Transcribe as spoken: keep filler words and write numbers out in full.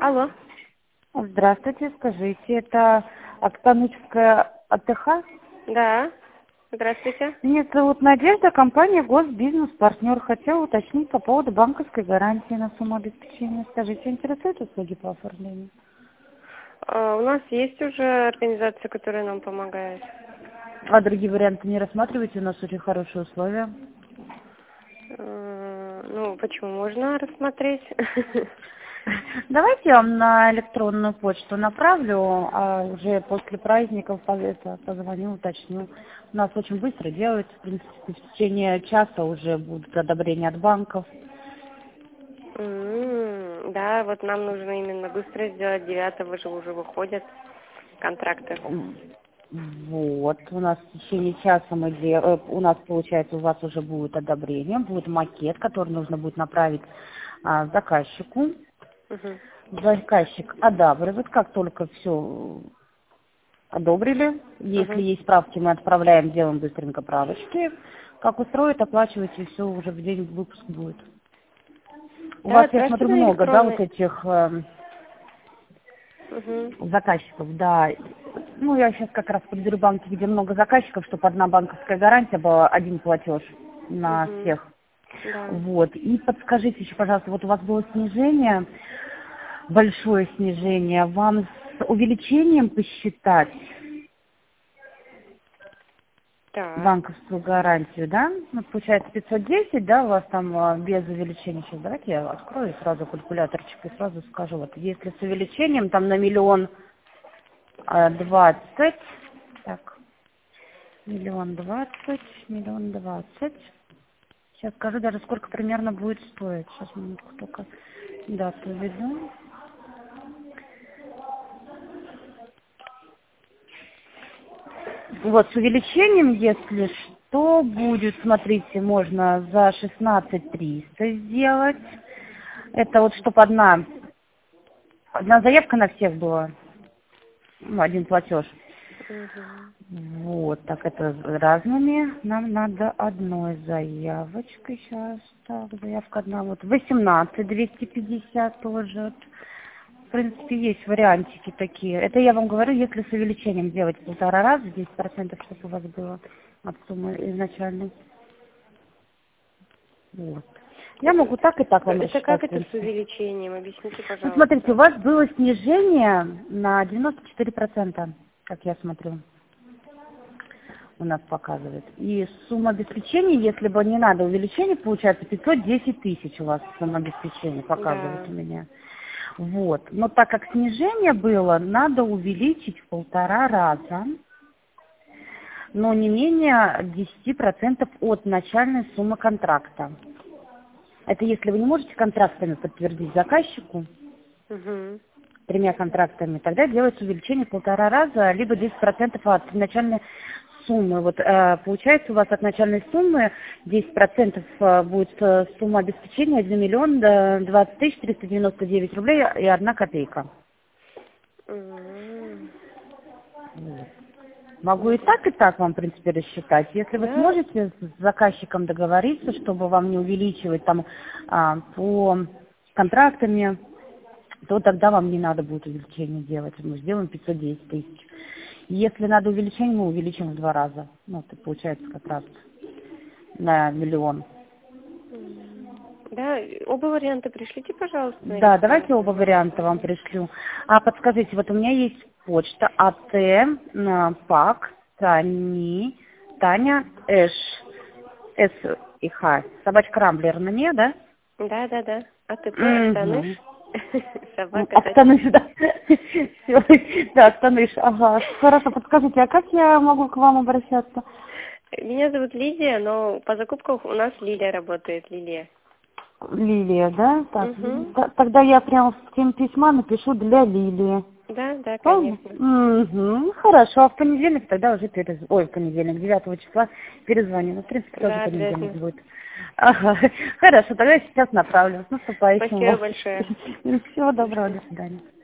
Алло. Здравствуйте, скажите, это Актанычская АТХ? Да. Здравствуйте. Меня зовут Надежда, компания Госбизнес-партнер. Хотела уточнить по поводу банковской гарантии на сумму обеспечения. Скажите, интересуют услуги по оформлению? А, у нас есть уже организация, которая нам помогает. А другие варианты не рассматриваете? У нас очень хорошие условия. А, ну, почему? Можно рассмотреть. Давайте я вам на электронную почту направлю, а уже после праздников по- это, позвоню, уточню. У нас очень быстро делают, в принципе, в течение часа уже будут одобрения от банков. М, Да, вот нам нужно именно быстро сделать. Девятого же уже выходят контракты. Вот, у нас в течение часа мы дел- э, у нас, получается, у вас уже будет одобрение, будет макет, который нужно будет направить а, заказчику. Мгм. Заказчик одабривает, как только все одобрили. Если Мгм. есть правки, мы отправляем, делаем быстренько правочки. Как устроит, оплачиваете, и все уже в день выпуск будет. У Да, вас, я смотрю, отправьте на много, да, вот электронный. этих эм, Мгм. заказчиков, да. Ну, я сейчас как раз подберу банки, где много заказчиков, чтобы одна банковская гарантия была, один платеж на Мгм. всех. Да. Вот. И подскажите еще, пожалуйста, вот у вас было снижение, большое снижение, вам с увеличением посчитать Так. банковскую гарантию, да? Ну, получается пятьсот десять, да, у вас там а, без увеличения. Сейчас давайте я открою сразу калькуляторчик и сразу скажу. Вот если с увеличением там на миллион а, двадцать, так, миллион двадцать, миллион двадцать. Сейчас скажу даже, сколько примерно будет стоить. Сейчас минутку только дату введу. Вот, с увеличением, если что, будет, смотрите, можно за шестнадцать триста сделать. Это вот, чтобы одна, одна заявка на всех была, ну, один платеж. Мгм. Вот, так это разными. Нам надо одной заявочкой сейчас. Так, заявка одна, вот восемнадцать двести пятьдесят тоже. В принципе, есть вариантики такие. Это я вам говорю, если с увеличением делать в полтора раза, десять процентов, чтобы у вас было от суммы изначальной. Вот. Я могу так и так вам Это рассчитать, как в это с принципе. увеличением? Объясните, Ну, смотрите, у пожалуйста. вас было снижение на девяносто четыре процента, как я смотрю, у нас показывает. И сумма обеспечения, если бы не надо увеличения, получается пятьсот десять тысяч у вас сумма обеспечения показывает Да. у меня. Вот. Но так как снижение было, надо увеличить в полтора раза, но не менее десять процентов от начальной суммы контракта. Это если вы не можете контрактами подтвердить заказчику, Угу. тремя контрактами, тогда делается увеличение в полтора раза, либо десять процентов от начальной суммы. Вот э, получается у вас от начальной суммы десять процентов э, будет э, сумма обеспечения один миллион двадцать тысяч триста девяносто девять рублей и одна копейка. М. Вот. Могу и так, и так вам, в принципе, рассчитать. Если вы Да, сможете с заказчиком договориться, чтобы вам не увеличивать там а, по контрактами, то тогда вам не надо будет увеличение делать. Мы сделаем пятьсот десять тысяч. Если надо увеличение, мы увеличим в два раза. Ну, это получается как раз на миллион. М. Да, оба варианта пришлите, пожалуйста, на Да, давайте оба электронку. варианта вам пришлю. А подскажите, вот у меня есть почта АТ, на, ПАК, Тани, Таня, Эш, С и Х. Собачка Рамблер на ней, да? Да, да, да. АТП, Актаныш, Угу. собака точка. Актаныш, да. Всё. Да, Актаныш, ага. Хорошо, подскажите, а как я могу к вам обращаться? Меня зовут Лидия, но по закупкам у нас Лилия работает, Лилия. Лилия, да? Так, Угу. т- тогда я прямо в тему письма напишу для Лилии. Да, да, Правильно? конечно. Угу. Хорошо, а в понедельник тогда уже перез... Ой, в понедельник, девятого числа перезвоню. Ну, в принципе, тоже Да, понедельник обязательно. будет. Ага. Хорошо, тогда я сейчас направлю. С наступающим Спасибо вас. большое. Всего доброго, до свидания.